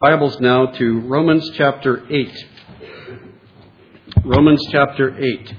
Bibles now to Romans chapter 8. Romans chapter 8.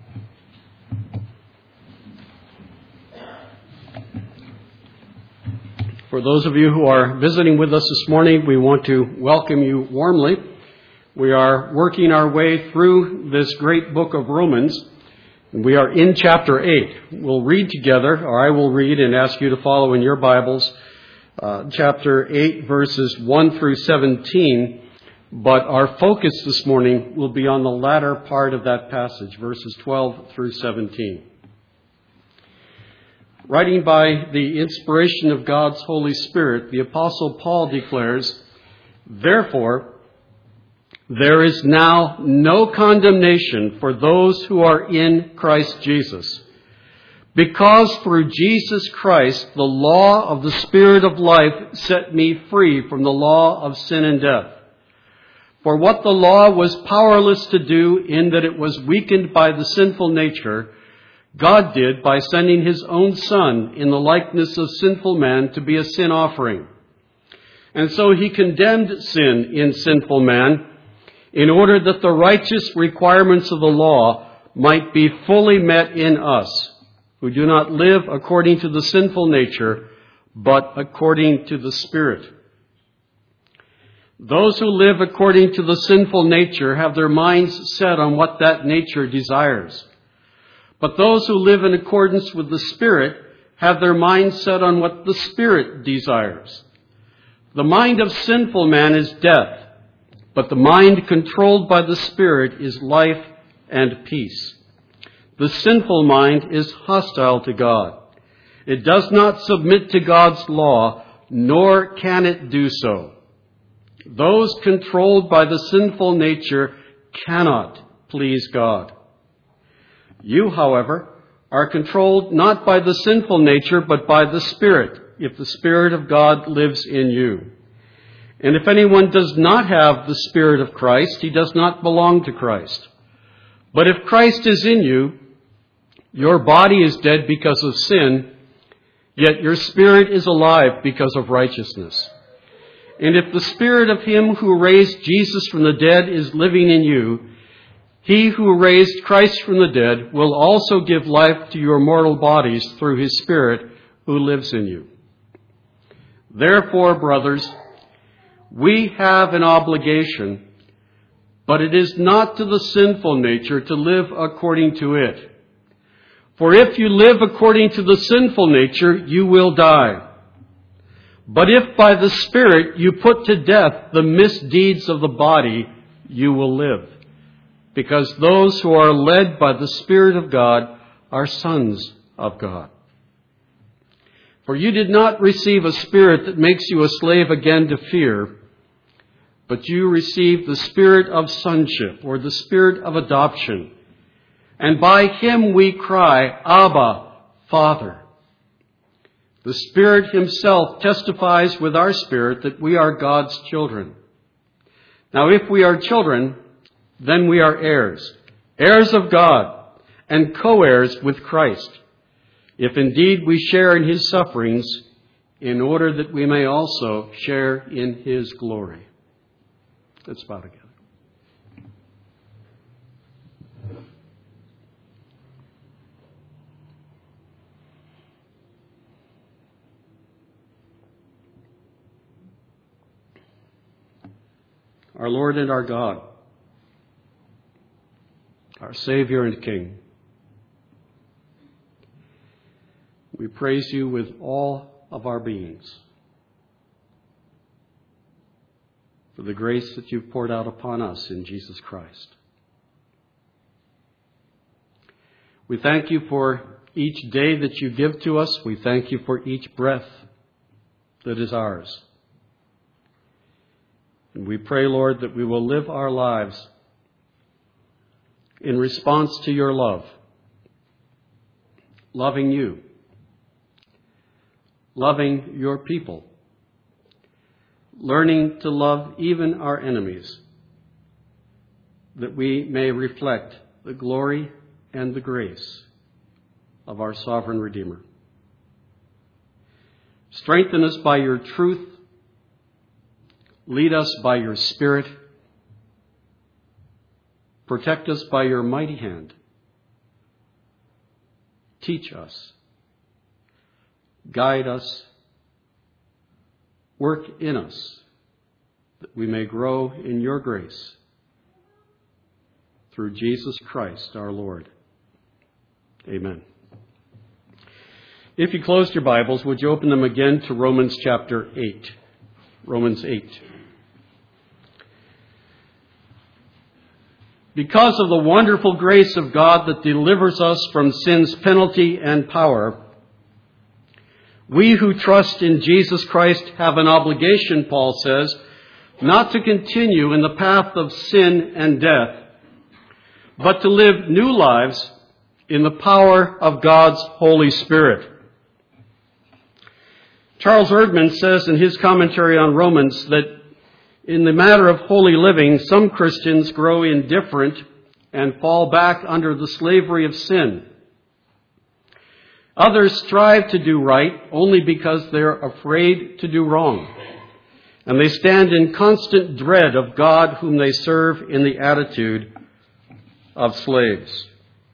For those of you who are visiting with us this morning, we want to welcome you warmly. We are working our way through this great book of Romans. We are in chapter 8. We'll read together, or I will read and ask you to follow in your Bibles, chapter 8, verses 1 through 17. But our focus this morning will be on the latter part of that passage, verses 12 through 17. Writing by the inspiration of God's Holy Spirit, the Apostle Paul declares, "Therefore, there is now no condemnation for those who are in Christ Jesus. Because through Jesus Christ, the law of the Spirit of life set me free from the law of sin and death. For what the law was powerless to do in that it was weakened by the sinful nature, God did by sending his own Son in the likeness of sinful man to be a sin offering. And so he condemned sin in sinful man in order that the righteous requirements of the law might be fully met in us, who do not live according to the sinful nature, but according to the Spirit. Those who live according to the sinful nature have their minds set on what that nature desires. But those who live in accordance with the Spirit have their minds set on what the Spirit desires. The mind of sinful man is death, but the mind controlled by the Spirit is life and peace. The sinful mind is hostile to God. It does not submit to God's law, nor can it do so. Those controlled by the sinful nature cannot please God. You, however, are controlled not by the sinful nature, but by the Spirit, if the Spirit of God lives in you. And if anyone does not have the Spirit of Christ, he does not belong to Christ. But if Christ is in you, your body is dead because of sin, yet your spirit is alive because of righteousness. And if the Spirit of him who raised Jesus from the dead is living in you, he who raised Christ from the dead will also give life to your mortal bodies through his Spirit who lives in you. Therefore, brothers, we have an obligation, but it is not to the sinful nature to live according to it. For if you live according to the sinful nature, you will die. But if by the Spirit you put to death the misdeeds of the body, you will live. Because those who are led by the Spirit of God are sons of God. For you did not receive a spirit that makes you a slave again to fear, but you received the Spirit of sonship, or the Spirit of adoption. And by him we cry, Abba, Father. The Spirit himself testifies with our spirit that we are God's children. Now if we are children, then we are heirs, heirs of God, and co-heirs with Christ, if indeed we share in his sufferings, in order that we may also share in his glory. Let's bow together. Our Lord and our God, our Savior and King, we praise you with all of our beings for the grace that you've poured out upon us in Jesus Christ. We thank you for each day that you give to us. We thank you for each breath that is ours. And we pray, Lord, that we will live our lives in response to your love, loving you, loving your people, learning to love even our enemies, that we may reflect the glory and the grace of our sovereign Redeemer. Strengthen us by your truth. Lead us by your Spirit. Protect us by your mighty hand. Teach us. Guide us. Work in us that we may grow in your grace. Through Jesus Christ our Lord. Amen. If you closed your Bibles, would you open them again to Romans chapter 8? Romans 8. Because of the wonderful grace of God that delivers us from sin's penalty and power, we who trust in Jesus Christ have an obligation, Paul says, not to continue in the path of sin and death, but to live new lives in the power of God's Holy Spirit. Charles Erdman says in his commentary on Romans that in the matter of holy living, some Christians grow indifferent and fall back under the slavery of sin. Others strive to do right only because they're afraid to do wrong. And they stand in constant dread of God whom they serve in the attitude of slaves.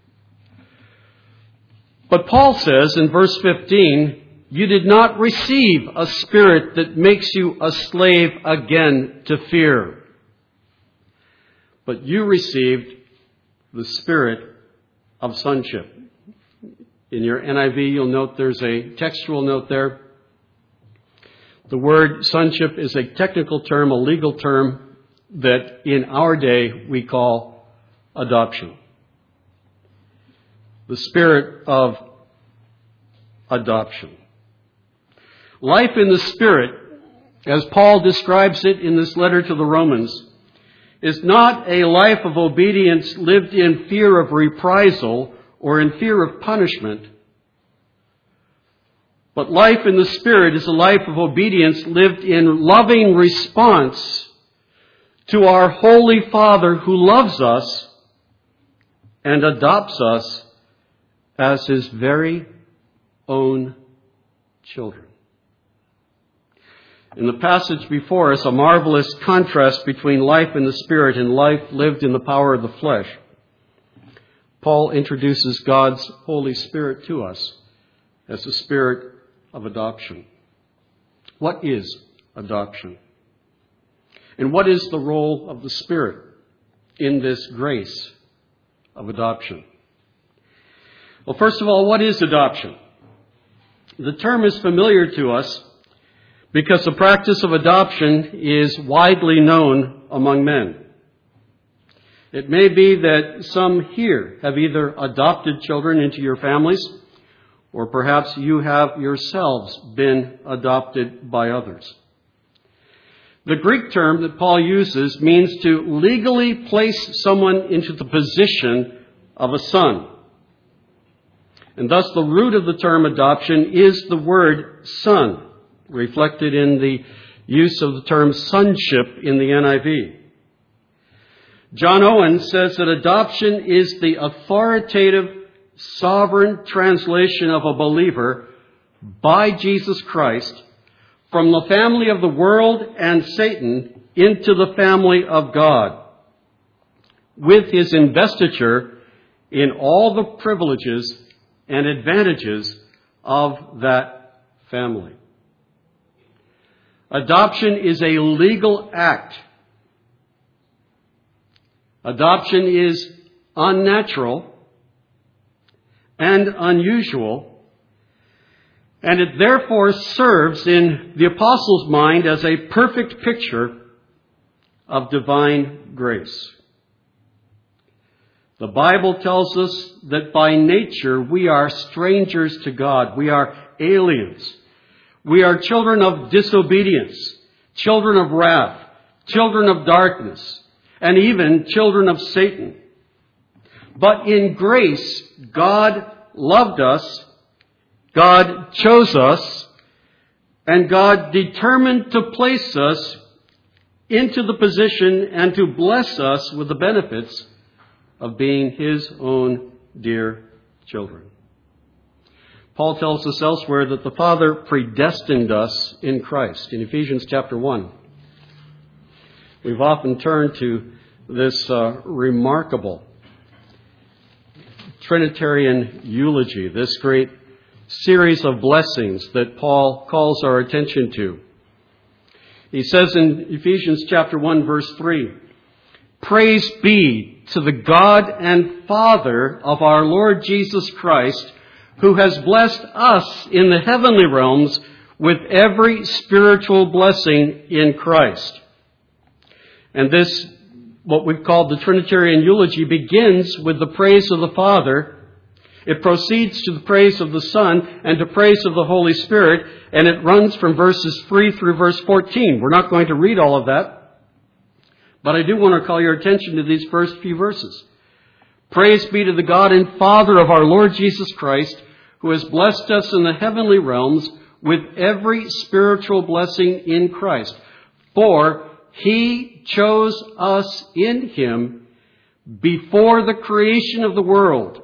But Paul says in verse 15, you did not receive a spirit that makes you a slave again to fear, but you received the spirit of sonship. In your NIV, you'll note there's a textual note there. The word sonship is a technical term, a legal term that in our day we call adoption. The spirit of adoption. Life in the Spirit, as Paul describes it in this letter to the Romans, is not a life of obedience lived in fear of reprisal or in fear of punishment. But life in the Spirit is a life of obedience lived in loving response to our Holy Father who loves us and adopts us as His very own children. In the passage before us, a marvelous contrast between life in the Spirit and life lived in the power of the flesh. Paul introduces God's Holy Spirit to us as the spirit of adoption. What is adoption? And what is the role of the Spirit in this grace of adoption? Well, first of all, what is adoption? The term is familiar to us because the practice of adoption is widely known among men. It may be that some here have either adopted children into your families, or perhaps you have yourselves been adopted by others. The Greek term that Paul uses means to legally place someone into the position of a son. And thus the root of the term adoption is the word son, reflected in the use of the term sonship in the NIV. John Owen says that adoption is the authoritative, sovereign translation of a believer by Jesus Christ from the family of the world and Satan into the family of God, with his investiture in all the privileges and advantages of that family. Adoption is a legal act. Adoption is unnatural and unusual, and it therefore serves in the apostle's mind as a perfect picture of divine grace. The Bible tells us that by nature we are strangers to God. We are aliens. We are children of disobedience, children of wrath, children of darkness, and even children of Satan. But in grace, God loved us, God chose us, and God determined to place us into the position and to bless us with the benefits of being His own dear children. Paul tells us elsewhere that the Father predestined us in Christ in Ephesians chapter 1. we've often turned to this remarkable Trinitarian eulogy, this great series of blessings that Paul calls our attention to. He says in Ephesians chapter 1, verse 3, "Praise be to the God and Father of our Lord Jesus Christ, who has blessed us in the heavenly realms with every spiritual blessing in Christ." And this, what we've called the Trinitarian eulogy, begins with the praise of the Father. It proceeds to the praise of the Son and to praise of the Holy Spirit, and it runs from verses 3 through verse 14. We're not going to read all of that, but I do want to call your attention to these first few verses. "Praise be to the God and Father of our Lord Jesus Christ, who has blessed us in the heavenly realms with every spiritual blessing in Christ. For He chose us in Him before the creation of the world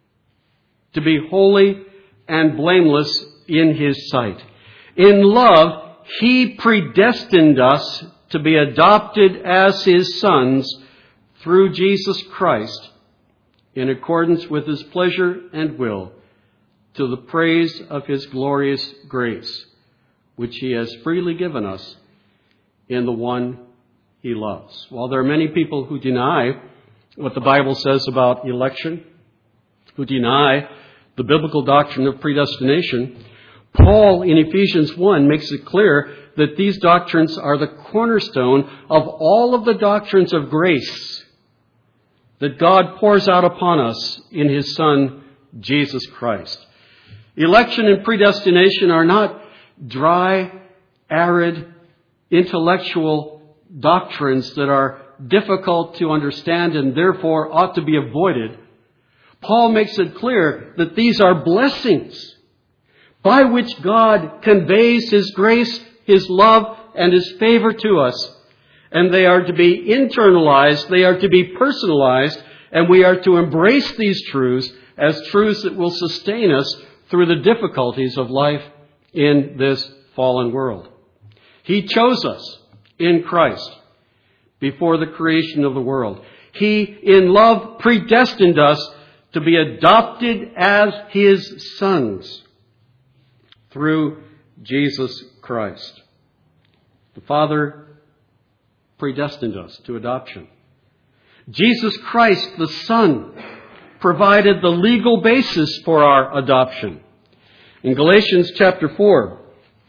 to be holy and blameless in His sight. In love, He predestined us to be adopted as His sons through Jesus Christ, in accordance with His pleasure and will, to the praise of His glorious grace, which He has freely given us in the one He loves." While there are many people who deny what the Bible says about election, who deny the biblical doctrine of predestination, Paul in Ephesians 1 makes it clear that these doctrines are the cornerstone of all of the doctrines of grace that God pours out upon us in His Son, Jesus Christ. Election and predestination are not dry, arid, intellectual doctrines that are difficult to understand and therefore ought to be avoided. Paul makes it clear that these are blessings by which God conveys His grace, His love, and His favor to us. And they are to be internalized, they are to be personalized, and we are to embrace these truths as truths that will sustain us through the difficulties of life in this fallen world. He chose us in Christ before the creation of the world. He, in love, predestined us to be adopted as His sons through Jesus Christ. The Father predestined us to adoption. Jesus Christ, the Son, provided the legal basis for our adoption. In Galatians chapter 4,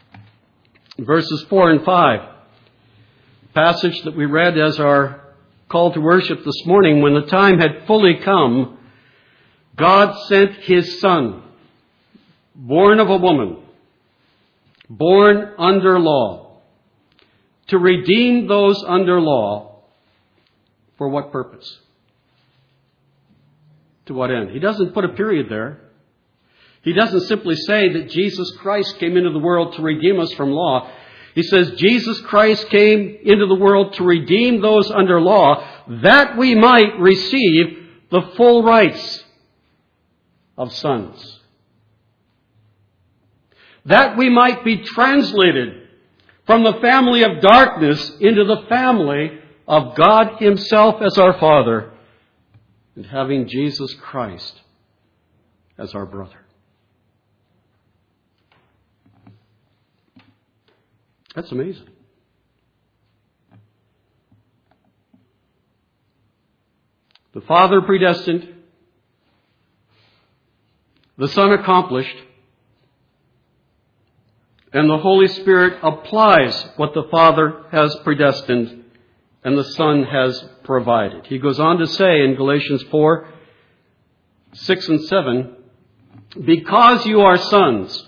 verses 4 and 5, passage that we read as our call to worship this morning, "When the time had fully come, God sent His Son, born of a woman, born under law, to redeem those under law." For what purpose? To what end? He doesn't put a period there. He doesn't simply say that Jesus Christ came into the world to redeem us from law. He says Jesus Christ came into the world to redeem those under law, that we might receive the full rights of sons. That we might be translated from the family of darkness into the family of God Himself as our Father, and having Jesus Christ as our brother. That's amazing. The Father predestined, the Son accomplished, and the Holy Spirit applies what the Father has predestined and the Son has provided. He goes on to say in Galatians 4, 6 and 7, "Because you are sons,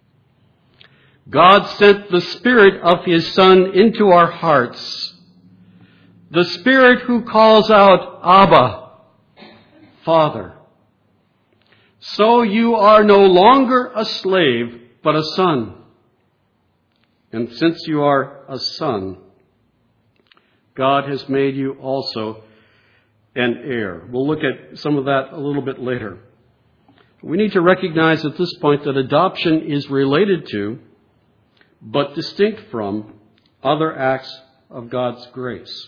God sent the Spirit of His Son into our hearts, the Spirit who calls out, 'Abba, Father.' So you are no longer a slave, but a son. And since you are a son, God has made you also an heir." We'll look at some of that a little bit later. We need to recognize at this point that adoption is related to, but distinct from, other acts of God's grace.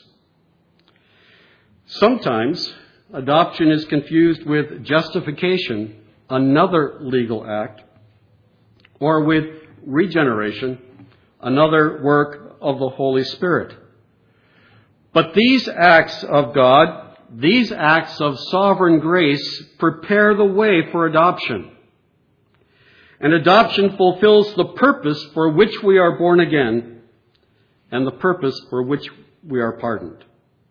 Sometimes adoption is confused with justification, another legal act, or with regeneration, another work of the Holy Spirit. But these acts of God, these acts of sovereign grace, prepare the way for adoption. And adoption fulfills the purpose for which we are born again and the purpose for which we are pardoned.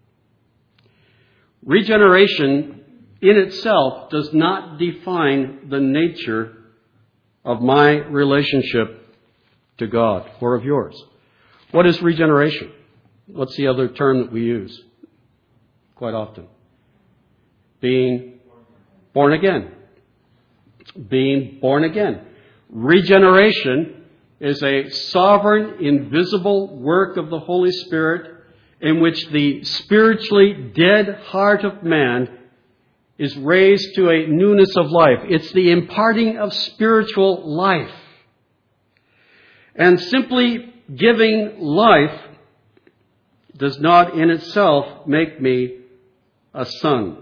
Regeneration in itself does not define the nature of my relationship to God or of yours. What is regeneration? What's the other term that we use quite often? Being born again. Being born again. Regeneration is a sovereign, invisible work of the Holy Spirit in which the spiritually dead heart of man is raised to a newness of life. It's the imparting of spiritual life. And simply giving life does not in itself make me a son.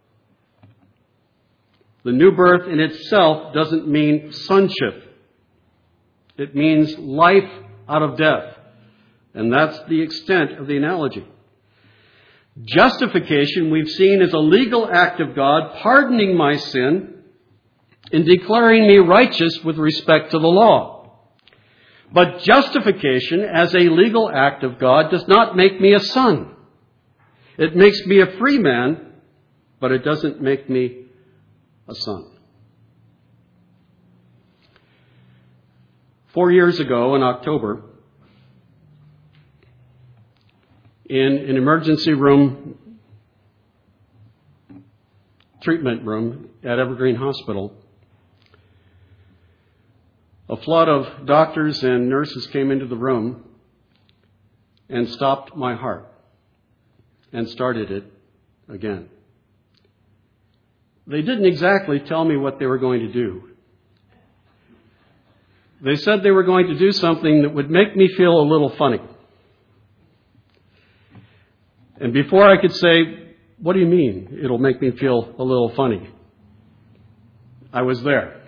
The new birth in itself doesn't mean sonship. It means life out of death. And that's the extent of the analogy. Justification, we've seen, is a legal act of God pardoning my sin and declaring me righteous with respect to the law. But justification as a legal act of God does not make me a son. It makes me a free man, but it doesn't make me a son. 4 years ago in October, in an emergency room, treatment room at Evergreen Hospital, a flood of doctors and nurses came into the room and stopped my heart and started it again. They didn't exactly tell me what they were going to do. They said they were going to do something that would make me feel a little funny. And before I could say, "What do you mean it'll make me feel a little funny?" I was there.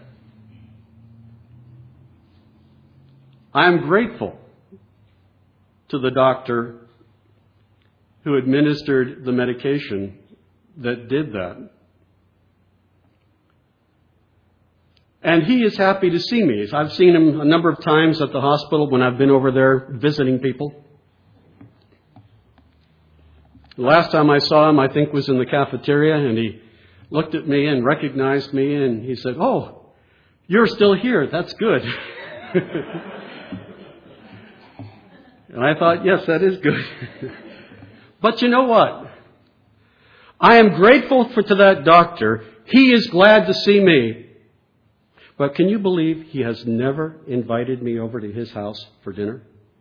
I am grateful to the doctor who administered the medication that did that. And he is happy to see me. I've seen him a number of times at the hospital when I've been over there visiting people. The last time I saw him, I think, was in the cafeteria, and he looked at me and recognized me, and he said, "Oh, you're still here. That's good." And I thought, yes, that is good. But you know what? I am grateful to that doctor. He is glad to see me. But can you believe he has never invited me over to his house for dinner?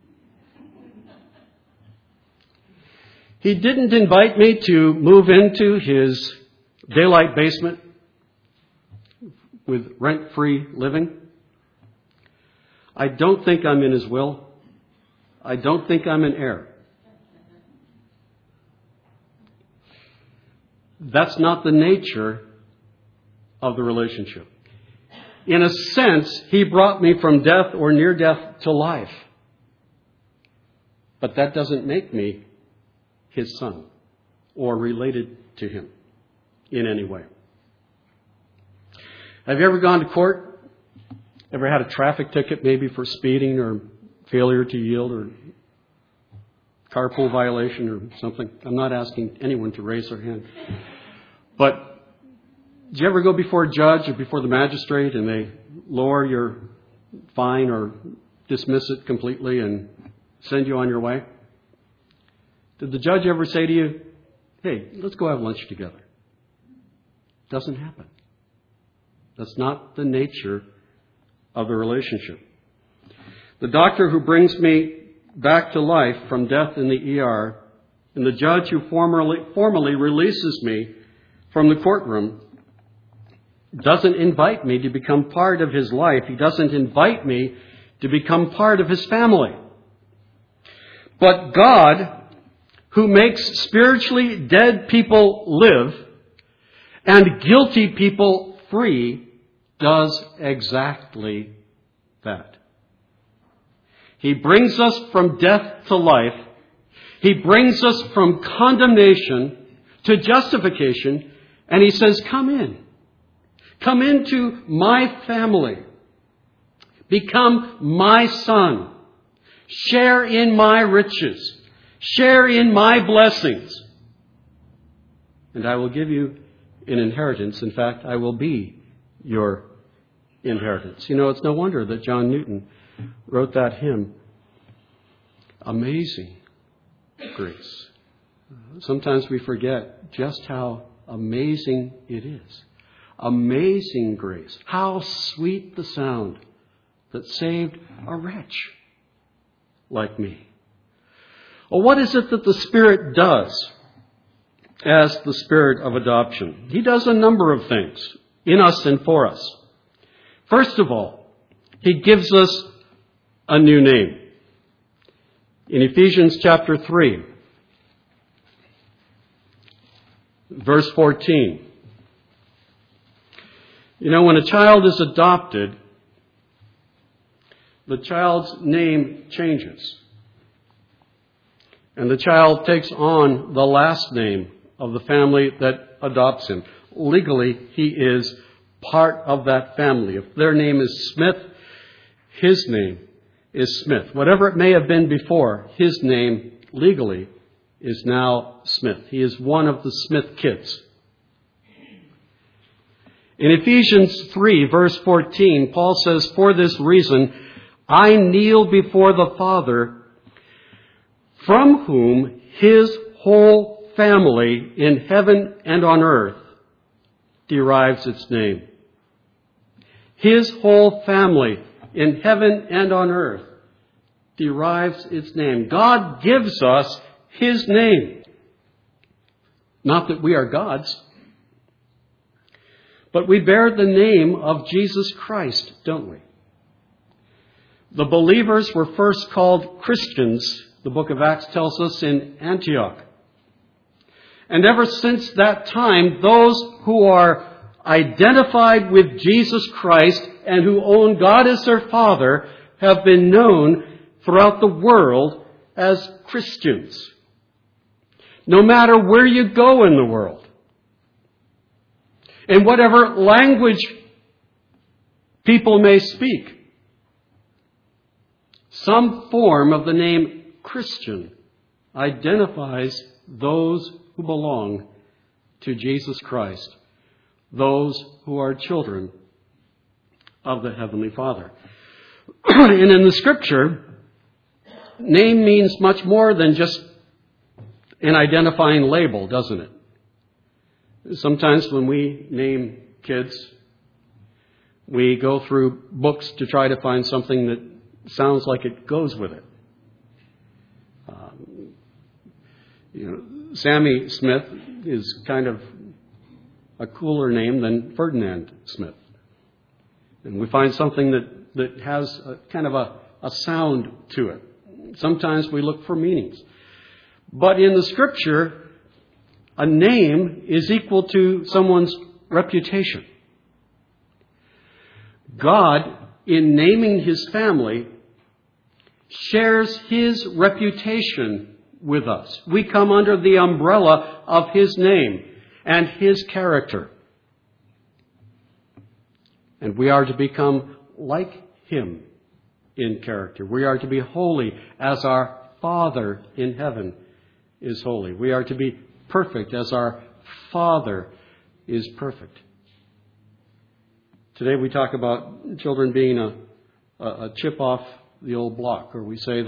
He didn't invite me to move into his daylight basement with rent-free living. I don't think I'm in his will. I don't think I'm an heir. That's not the nature of the relationship. In a sense, he brought me from death or near death to life. But that doesn't make me his son or related to him in any way. Have you ever gone to court? Ever had a traffic ticket maybe for speeding or failure to yield or carpool violation or something? I'm not asking anyone to raise their hand. But did you ever go before a judge or before the magistrate and they lower your fine or dismiss it completely and send you on your way? Did the judge ever say to you, "Hey, let's go have lunch together"? Doesn't happen. That's not the nature of the relationship. The doctor who brings me back to life from death in the ER and the judge who formally releases me from the courtroom doesn't invite me to become part of his life. He doesn't invite me to become part of his family. But God, who makes spiritually dead people live and guilty people free, does exactly that. He brings us from death to life. He brings us from condemnation to justification. And He says, come in. Come into my family. Become my son. Share in my riches. Share in my blessings. And I will give you an inheritance. In fact, I will be your inheritance. You know, it's no wonder that John Newton wrote that hymn, Amazing Grace. Sometimes we forget just how amazing it is. Amazing grace. How sweet the sound that saved a wretch like me. Well, what is it that the Spirit does as the Spirit of adoption? He does a number of things in us and for us. First of all, He gives us a new name. In Ephesians chapter 3, verse 14. You know, when a child is adopted, the child's name changes. And the child takes on the last name of the family that adopts him. Legally, he is part of that family. If their name is Smith, his name is Smith. Whatever it may have been before, his name legally is now Smith. He is one of the Smith kids. In Ephesians 3, verse 14, Paul says, for this reason, I kneel before the Father, from whom His whole family in heaven and on earth derives its name. His whole family in heaven and on earth derives its name. God gives us His name. Not that we are God's, but we bear the name of Jesus Christ, don't we? The believers were first called Christians, the book of Acts tells us, in Antioch. And ever since that time, those who are identified with Jesus Christ and who own God as their Father have been known throughout the world as Christians. No matter where you go in the world, in whatever language people may speak, some form of the name Christian identifies those who belong to Jesus Christ, those who are children of the Heavenly Father. And in the Scripture, name means much more than just an identifying label, doesn't it? Sometimes when we name kids, we go through books to try to find something that sounds like it goes with it. Sammy Smith is kind of a cooler name than Ferdinand Smith. And we find something that has kind of a sound to it. Sometimes we look for meanings. But in the Scripture, a name is equal to someone's reputation. God, in naming His family, shares His reputation with us. We come under the umbrella of His name and His character. And we are to become like Him in character. We are to be holy as our Father in heaven is holy. We are to be perfect as our Father is perfect. Today we talk about children being a chip off the old block, or we say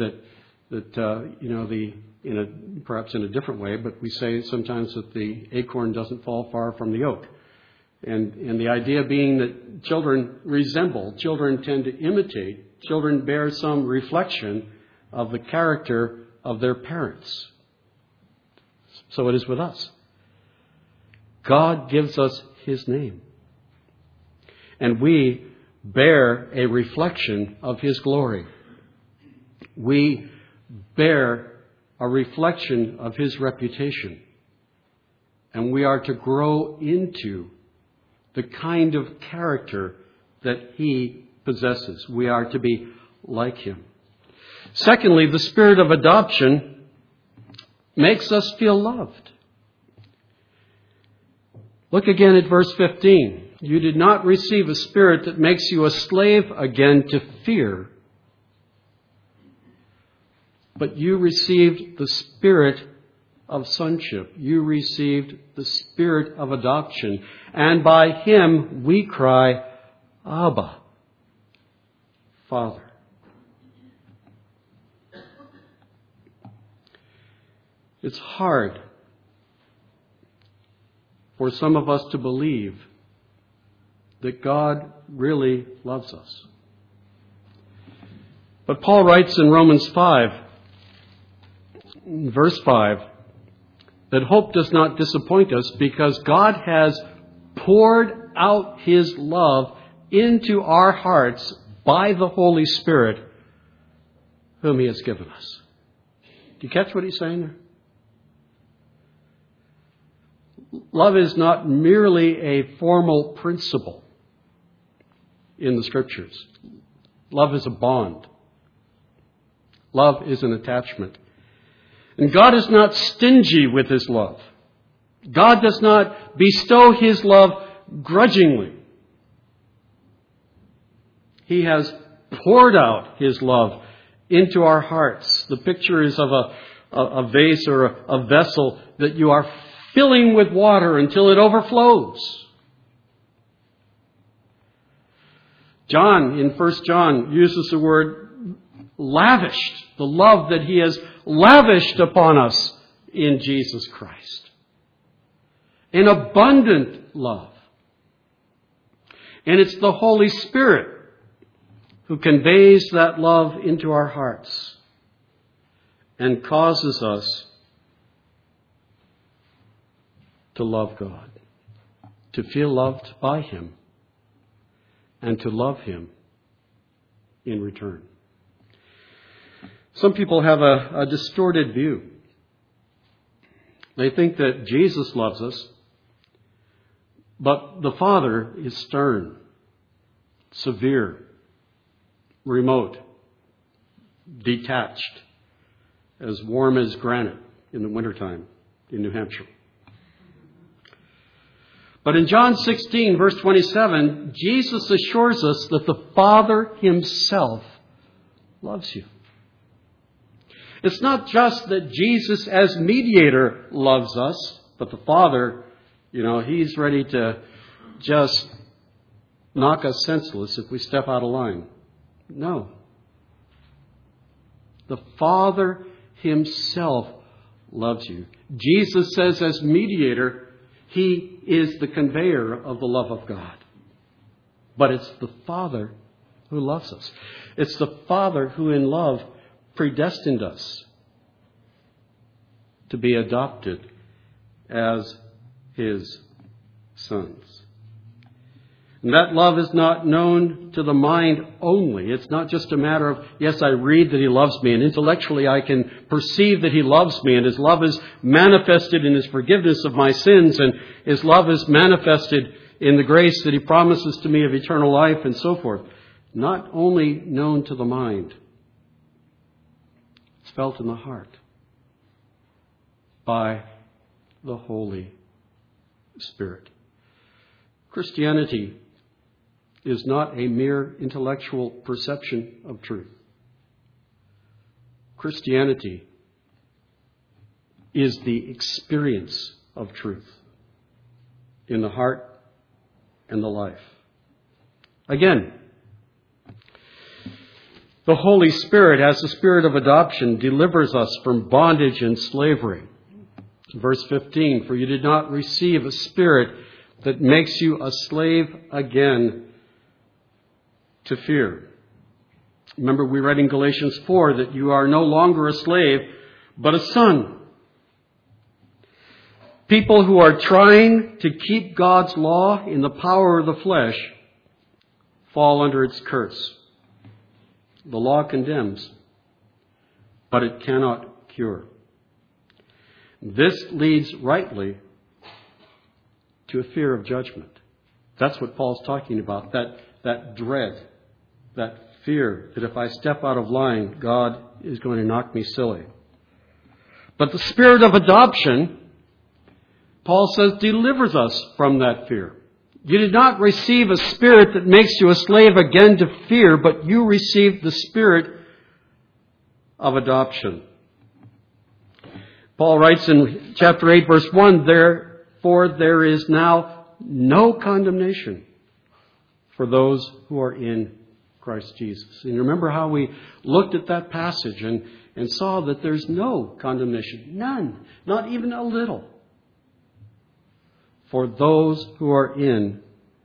perhaps in a different way, but we say sometimes that the acorn doesn't fall far from the oak. And the idea being that children resemble, children tend to imitate, children bear some reflection of the character of their parents. So it is with us. God gives us His name. And we bear a reflection of His glory. We bear a reflection of His reputation. And we are to grow into the kind of character that He possesses. We are to be like Him. Secondly, the spirit of adoption makes us feel loved. Look again at verse 15. You did not receive a spirit that makes you a slave again to fear, but you received the spirit of sonship. You received the spirit of adoption. And by Him we cry, Abba, Father. It's hard for some of us to believe that God really loves us. But Paul writes in Romans 5, verse 5, that hope does not disappoint us because God has poured out His love into our hearts by the Holy Spirit whom He has given us. Do you catch what he's saying there? Love is not merely a formal principle in the Scriptures. Love is a bond. Love is an attachment. And God is not stingy with His love. God does not bestow His love grudgingly. He has poured out His love into our hearts. The picture is of a vase or a vessel that you are filling with water until it overflows. John, in 1 John, uses the word lavished, the love that He has lavished upon us in Jesus Christ. An abundant love. And it's the Holy Spirit who conveys that love into our hearts and causes us to love God, to feel loved by Him, and to love Him in return. Some people have a distorted view. They think that Jesus loves us, but the Father is stern, severe, remote, detached, as warm as granite in the wintertime in New Hampshire. But in John 16, verse 27, Jesus assures us that the Father Himself loves you. It's not just that Jesus as mediator loves us, but the Father, He's ready to just knock us senseless if we step out of line. No. The Father Himself loves you. Jesus says as mediator, He is the conveyor of the love of God. But it's the Father who loves us. It's the Father who in love predestined us to be adopted as His sons. And that love is not known to the mind only. It's not just a matter of, yes, I read that He loves me, and intellectually I can perceive that He loves me, and His love is manifested in His forgiveness of my sins, and His love is manifested in the grace that He promises to me of eternal life and so forth. Not only known to the mind, it's felt in the heart by the Holy Spirit. Christianity is not a mere intellectual perception of truth. Christianity is the experience of truth in the heart and the life. Again, the Holy Spirit, as the Spirit of adoption, delivers us from bondage and slavery. Verse 15, for you did not receive a spirit that makes you a slave again to fear. Remember, we read in Galatians 4 that you are no longer a slave, but a son. People who are trying to keep God's law in the power of the flesh fall under its curse. The law condemns, but it cannot cure. This leads rightly to a fear of judgment. That's what Paul's talking about, that dread, that fear that if I step out of line, God is going to knock me silly. But the spirit of adoption, Paul says, delivers us from that fear. You did not receive a spirit that makes you a slave again to fear, but you received the spirit of adoption. Paul writes in chapter 8, verse 1, therefore there is now no condemnation for those who are in Christ Jesus. And you remember how we looked at that passage and saw that there's no condemnation. None. Not even a little. For those who are in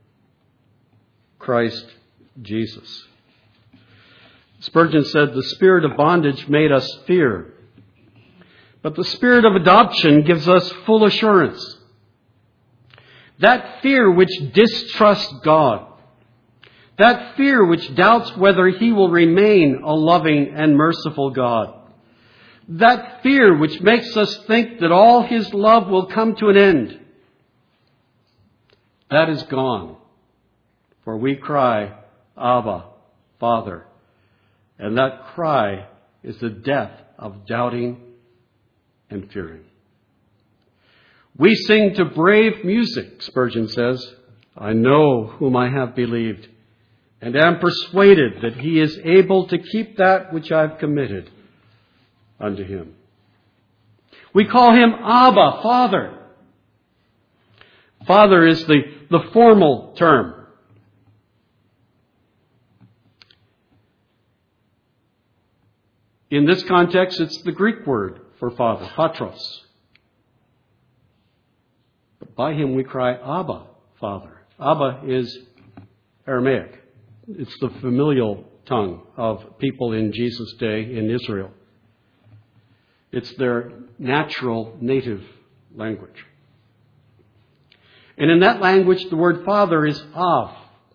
Christ Jesus. Spurgeon said, the spirit of bondage made us fear. But the spirit of adoption gives us full assurance. That fear which distrusts God, that fear which doubts whether He will remain a loving and merciful God, that fear which makes us think that all His love will come to an end, that is gone. For we cry, Abba, Father. And that cry is the death of doubting and fearing. We sing to brave music, Spurgeon says. I know whom I have believed, and am persuaded that He is able to keep that which I've committed unto Him. We call Him Abba, Father. Father is the formal term. In this context, it's the Greek word for father, patros. But by Him we cry, Abba, Father. Abba is Aramaic. It's the familial tongue of people in Jesus' day in Israel. It's their natural native language. And in that language, the word father is Av.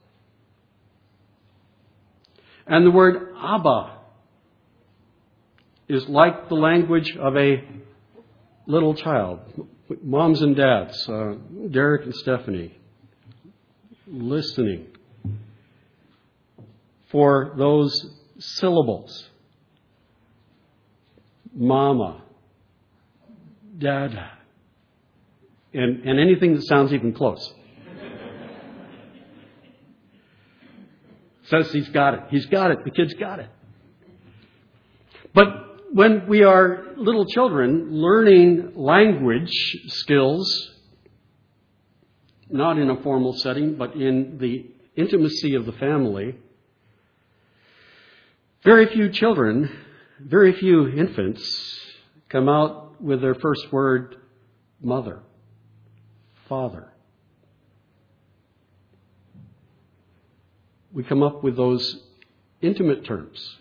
And the word Abba is like the language of a little child. Moms and dads, Derek and Stephanie, listening for those syllables. Mama, Dada, and anything that sounds even close. Says he's got it. He's got it. The kid's got it. But when we are little children learning language skills, not in a formal setting, but in the intimacy of the family, very few children, very few infants come out with their first word, mother, father. We come up with those intimate terms.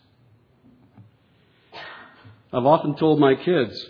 I've often told my kids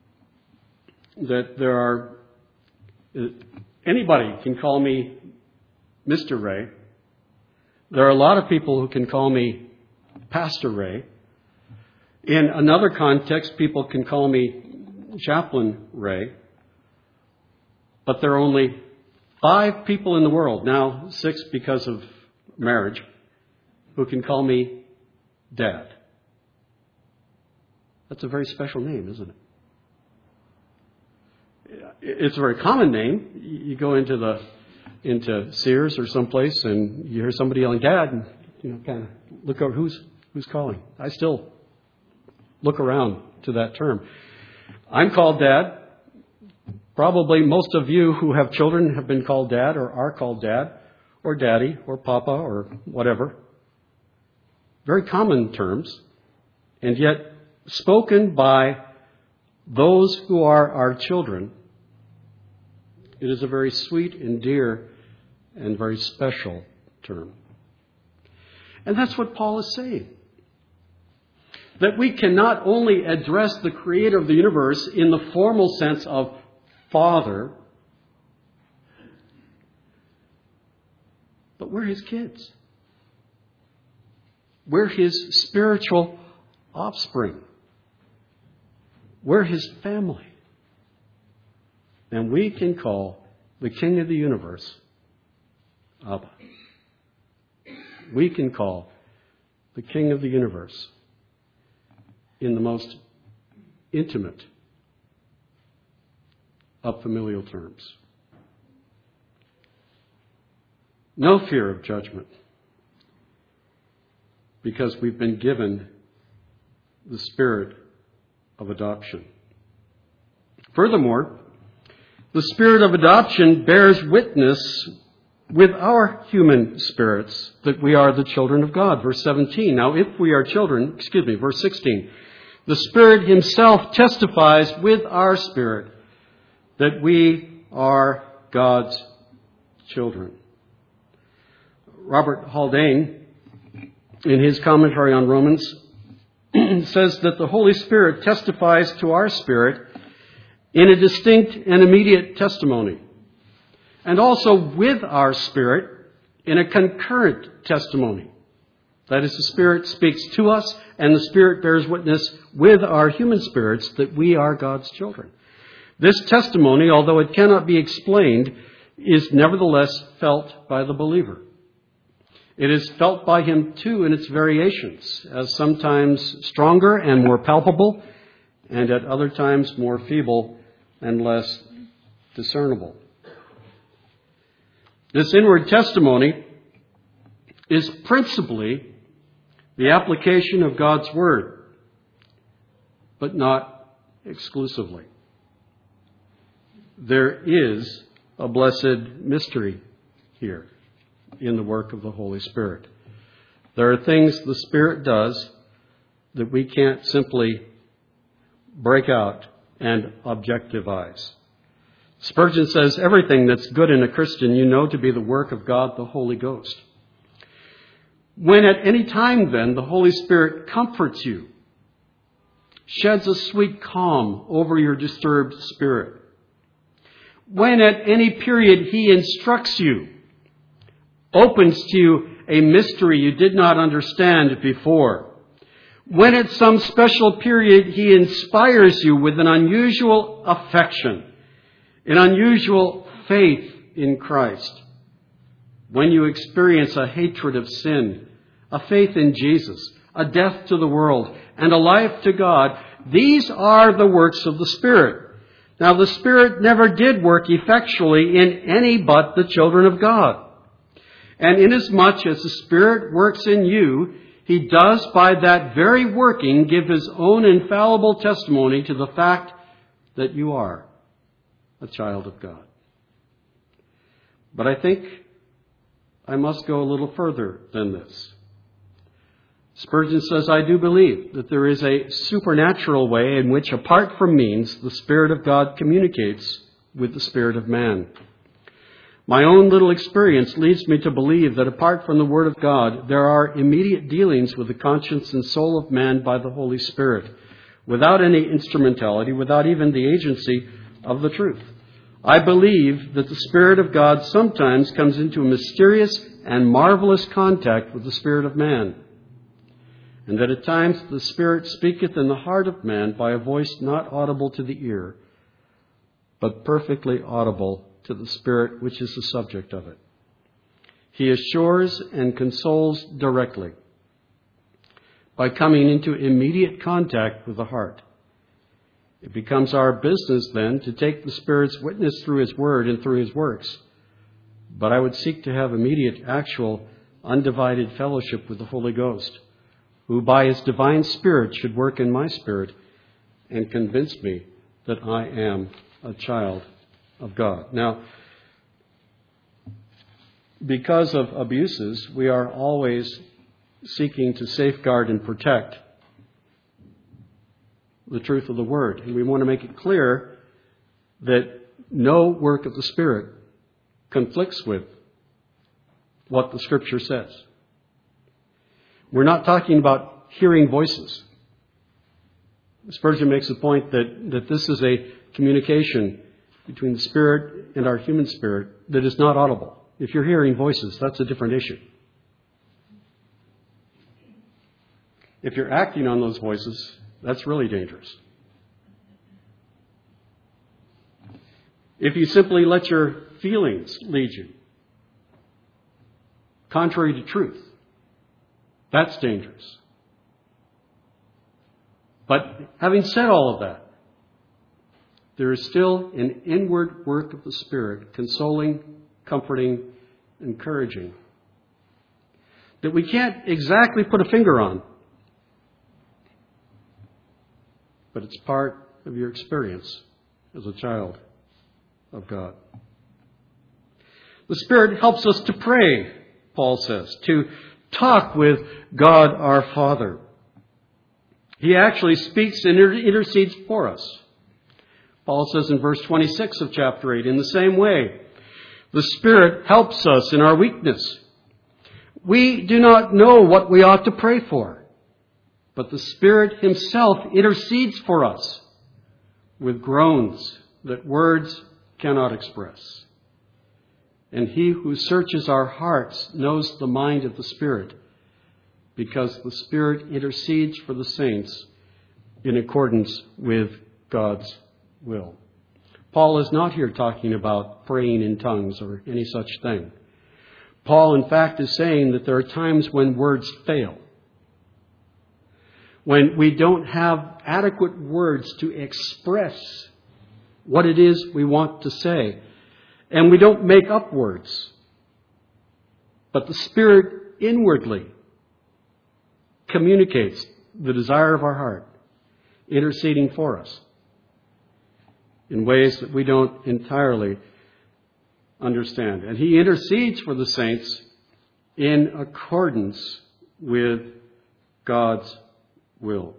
that anybody can call me Mr. Ray. There are a lot of people who can call me Pastor Ray. In another context, people can call me Chaplain Ray. But there are only 5 people in the world, now 6 because of marriage, who can call me Dad. That's a very special name, isn't it? It's a very common name. You go into Sears or someplace and you hear somebody yelling Dad, and kind of look over who's calling. I still look around to that term. I'm called Dad. Probably most of you who have children have been called Dad or are called Dad or Daddy or Papa or whatever. Very common terms, and yet spoken by those who are our children, it is a very sweet and dear and very special term. And that's what Paul is saying. That we can not only address the Creator of the universe in the formal sense of Father, but we're His kids. We're His spiritual offspring. We're His family. And we can call the King of the universe Abba. We can call the King of the universe in the most intimate of familial terms. No fear of judgment, because we've been given the spirit of adoption. Furthermore, the spirit of adoption bears witness with our human spirits that we are the children of God. Verse 17. Now, if we are children, verse 16. The Spirit Himself testifies with our spirit that we are God's children. Robert Haldane, in his commentary on Romans, says that the Holy Spirit testifies to our spirit in a distinct and immediate testimony, and also with our spirit in a concurrent testimony. That is, the Spirit speaks to us, and the Spirit bears witness with our human spirits that we are God's children. This testimony, although it cannot be explained, is nevertheless felt by the believer. It is felt by him, too, in its variations, as sometimes stronger and more palpable, and at other times more feeble and less discernible. This inward testimony is principally the application of God's Word, but not exclusively. There is a blessed mystery here in the work of the Holy Spirit. There are things the Spirit does that we can't simply break out and objectivize. Spurgeon says, everything that's good in a Christian you know to be the work of God the Holy Ghost. When at any time then the Holy Spirit comforts you, sheds a sweet calm over your disturbed spirit, when at any period He instructs you, opens to you a mystery you did not understand before, when at some special period He inspires you with an unusual affection, an unusual faith in Christ, when you experience a hatred of sin, a faith in Jesus, a death to the world, and a life to God, these are the works of the Spirit. Now, the Spirit never did work effectually in any but the children of God. And inasmuch as the Spirit works in you, He does by that very working give His own infallible testimony to the fact that you are a child of God. But I think I must go a little further than this. Spurgeon says, I do believe that there is a supernatural way in which, apart from means, the Spirit of God communicates with the spirit of man. My own little experience leads me to believe that apart from the Word of God, there are immediate dealings with the conscience and soul of man by the Holy Spirit, without any instrumentality, without even the agency of the truth. I believe that the Spirit of God sometimes comes into a mysterious and marvelous contact with the spirit of man, and that at times the Spirit speaketh in the heart of man by a voice not audible to the ear, but perfectly audible to the Spirit which is the subject of it. He assures and consoles directly by coming into immediate contact with the heart. It becomes our business then to take the Spirit's witness through His Word and through His works. But I would seek to have immediate, actual, undivided fellowship with the Holy Ghost, who by His divine Spirit should work in my spirit and convince me that I am a child of God. Now, because of abuses, we are always seeking to safeguard and protect the truth of the Word. And we want to make it clear that no work of the Spirit conflicts with what the Scripture says. We're not talking about hearing voices. Spurgeon makes the point that this is a communication between the Spirit and our human spirit that is not audible. If you're hearing voices, that's a different issue. If you're acting on those voices, that's really dangerous. if you simply let your feelings lead you, contrary to truth, that's dangerous. But having said all of that, there is still an inward work of the Spirit, consoling, comforting, encouraging, that we can't exactly put a finger on. But it's part of your experience as a child of God. The Spirit helps us to pray, Paul says, to talk with God our Father. He actually speaks and intercedes for us. Paul says in verse 26 of chapter 8, in the same way, the Spirit helps us in our weakness. We do not know what we ought to pray for, but the Spirit Himself intercedes for us with groans that words cannot express. And He who searches our hearts knows the mind of the Spirit, because the Spirit intercedes for the saints in accordance with God's will. Paul is not here talking about praying in tongues or any such thing. Paul, in fact, is saying that there are times when words fail, when we don't have adequate words to express what it is we want to say, and we don't make up words. But the Spirit inwardly communicates the desire of our heart, interceding for us in ways that we don't entirely understand. And He intercedes for the saints in accordance with God's will.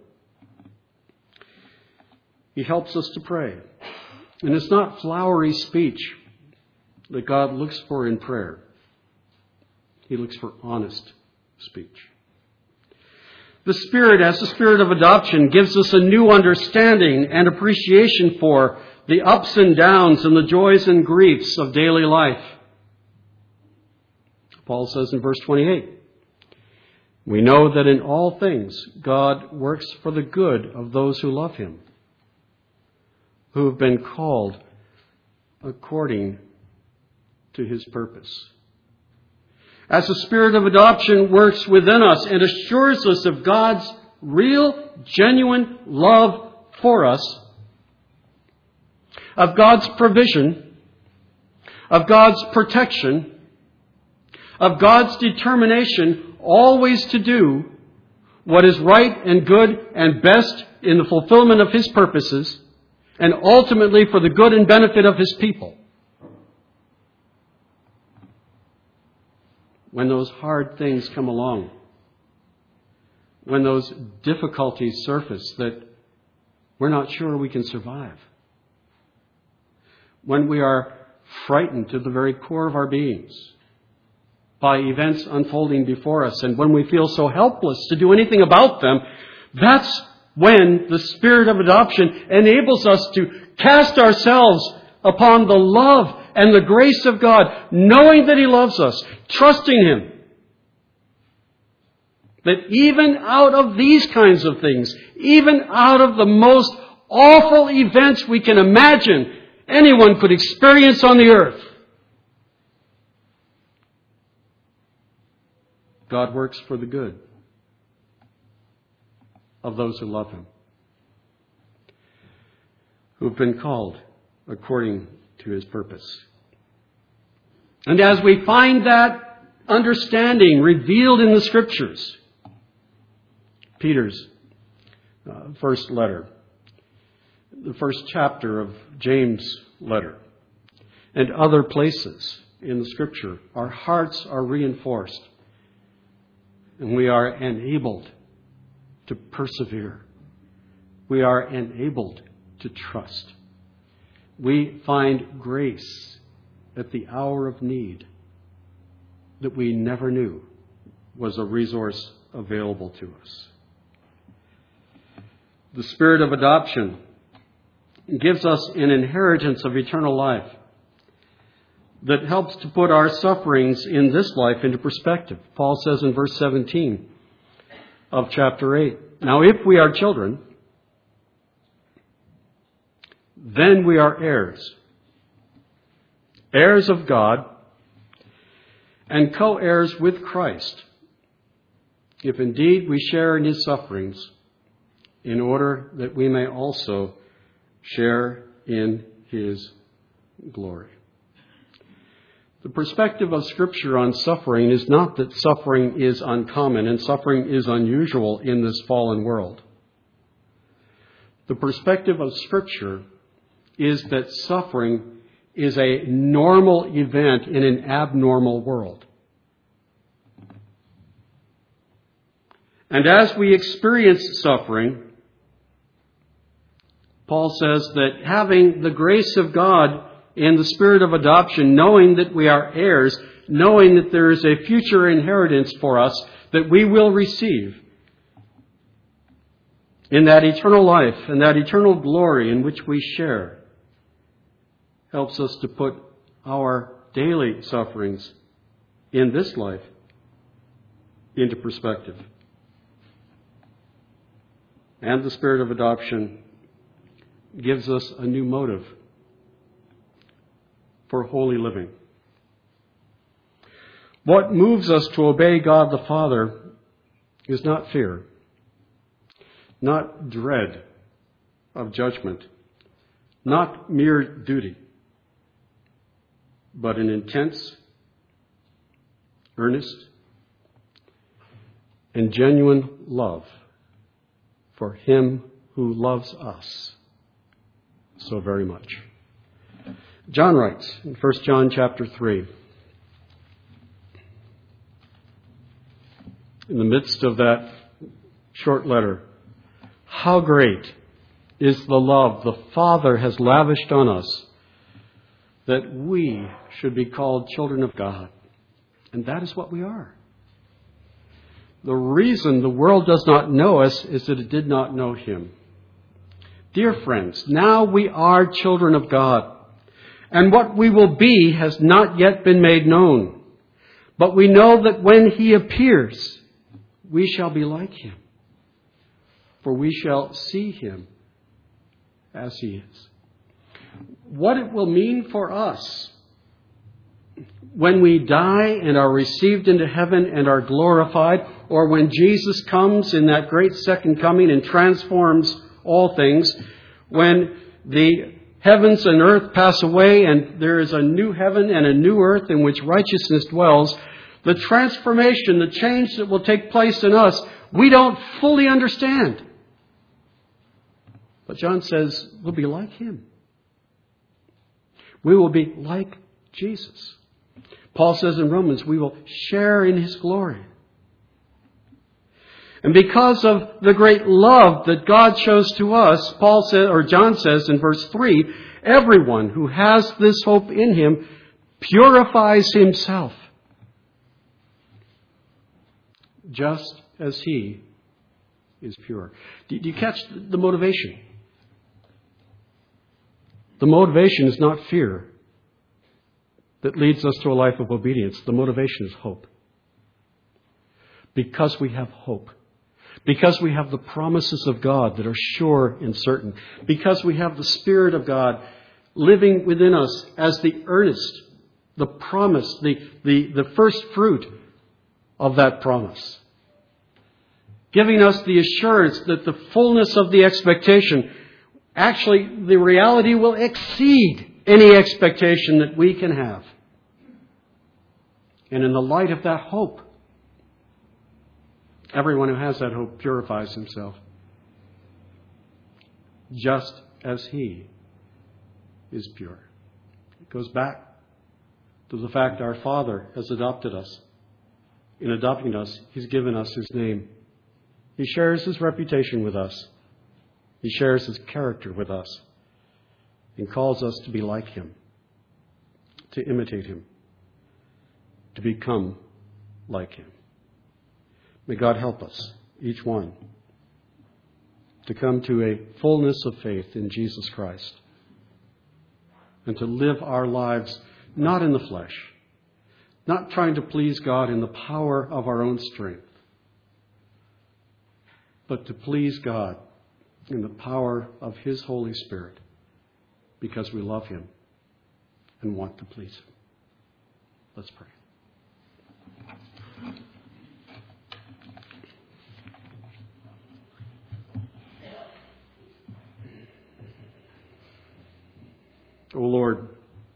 He helps us to pray. And it's not flowery speech that God looks for in prayer. He looks for honest speech. The Spirit, as the Spirit of adoption, gives us a new understanding and appreciation for the ups and downs and the joys and griefs of daily life. Paul says in verse 28, we know that in all things God works for the good of those who love Him, who have been called according to His purpose. As the Spirit of adoption works within us and assures us of God's real, genuine love for us, of God's provision, of God's protection, of God's determination always to do what is right and good and best in the fulfillment of His purposes, and ultimately for the good and benefit of His people. When those hard things come along, when those difficulties surface that we're not sure we can survive, when we are frightened to the very core of our beings by events unfolding before us, and when we feel so helpless to do anything about them, that's when the Spirit of adoption enables us to cast ourselves upon the love and the grace of God, knowing that He loves us, trusting Him. That even out of these kinds of things, even out of the most awful events we can imagine anyone could experience on the earth, God works for the good of those who love Him, who have been called according to His purpose. And as we find that understanding revealed in the Scriptures, Peter's first letter, the first chapter of James' letter, and other places in the Scripture, our hearts are reinforced and we are enabled to persevere. We are enabled to trust. We find grace at the hour of need that we never knew was a resource available to us. The Spirit of adoption gives us an inheritance of eternal life that helps to put our sufferings in this life into perspective. Paul says in verse 17 of chapter 8, now if we are children, then we are heirs, heirs of God, and co-heirs with Christ, if indeed we share in his sufferings, in order that we may also share in his glory. The perspective of Scripture on suffering is not that suffering is uncommon and suffering is unusual in this fallen world. The perspective of Scripture is that suffering is a normal event in an abnormal world. And as we experience suffering, Paul says that having the grace of God in the spirit of adoption, knowing that we are heirs, knowing that there is a future inheritance for us that we will receive in that eternal life and that eternal glory in which we share, helps us to put our daily sufferings in this life into perspective. And the spirit of adoption gives us a new motive for holy living. What moves us to obey God the Father is not fear, not dread of judgment, not mere duty, but an intense, earnest, and genuine love for him who loves us so very much. John writes in 1 John chapter 3, in the midst of that short letter, how great is the love the Father has lavished on us that we should be called children of God. And that is what we are. The reason the world does not know us is that it did not know him. Dear friends, now we are children of God. And what we will be has not yet been made known. But we know that when he appears, we shall be like him. For we shall see him as he is. What it will mean for us when we die and are received into heaven and are glorified, or when Jesus comes in that great second coming and transforms all things, when the heavens and earth pass away and there is a new heaven and a new earth in which righteousness dwells, the transformation, the change that will take place in us, we don't fully understand. But John says we'll be like him. We will be like Jesus. Paul says in Romans, we will share in his glory. And because of the great love that God shows to us, John says in verse 3, everyone who has this hope in him purifies himself, just as he is pure. Do you catch the motivation? The motivation is not fear that leads us to a life of obedience. The motivation is hope. Because we have hope. Because we have the promises of God that are sure and certain. Because we have the Spirit of God living within us as the earnest, the promise, the first fruit of that promise. Giving us the assurance that the fullness of the expectation, actually the reality will exceed any expectation that we can have. And in the light of that hope, everyone who has that hope purifies himself, just as he is pure. It goes back to the fact our Father has adopted us. In adopting us, he's given us his name. He shares his reputation with us. He shares his character with us and calls us to be like him, to imitate him, to become like him. May God help us, each one, to come to a fullness of faith in Jesus Christ and to live our lives not in the flesh, not trying to please God in the power of our own strength, but to please God in the power of his Holy Spirit because we love him and want to please Him. Let's pray. O Lord,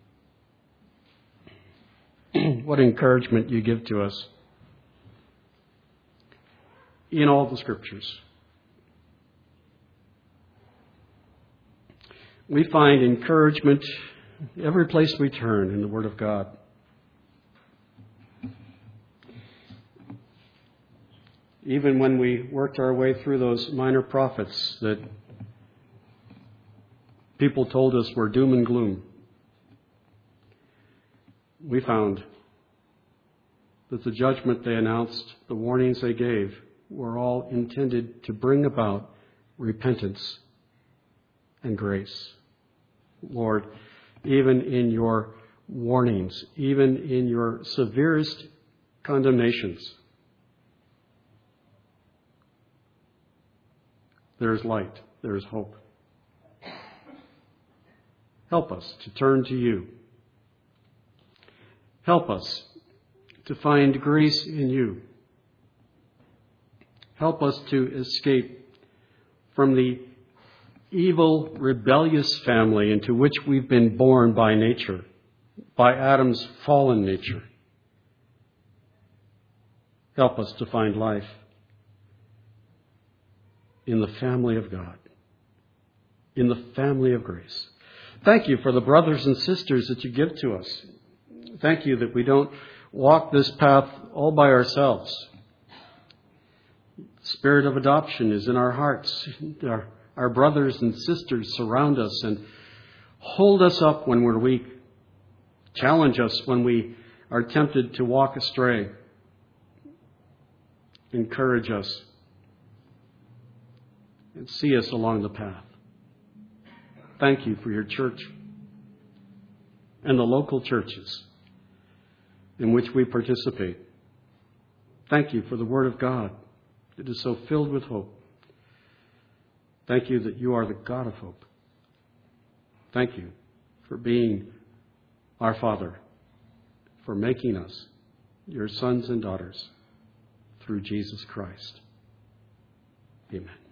what encouragement you give to us in all the Scriptures. We find encouragement every place we turn in the Word of God. Even when we worked our way through those minor prophets that people told us were doom and gloom, we found that the judgment they announced, the warnings they gave, were all intended to bring about repentance and grace. Lord, even in your warnings, even in your severest condemnations, there is light, there is hope. Help us to turn to you. Help us to find grace in you. Help us to escape from the evil, rebellious family into which we've been born by nature, by Adam's fallen nature. Help us to find life in the family of God, in the family of grace. Thank you for the brothers and sisters that you give to us. Thank you that we don't walk this path all by ourselves. The spirit of adoption is in our hearts. Our brothers and sisters surround us and hold us up when we're weak, challenge us when we are tempted to walk astray, encourage us, and see us along the path. Thank you for your church and the local churches in which we participate. Thank you for the Word of God that is so filled with hope. Thank you that you are the God of hope. Thank you for being our Father, for making us your sons and daughters through Jesus Christ. Amen.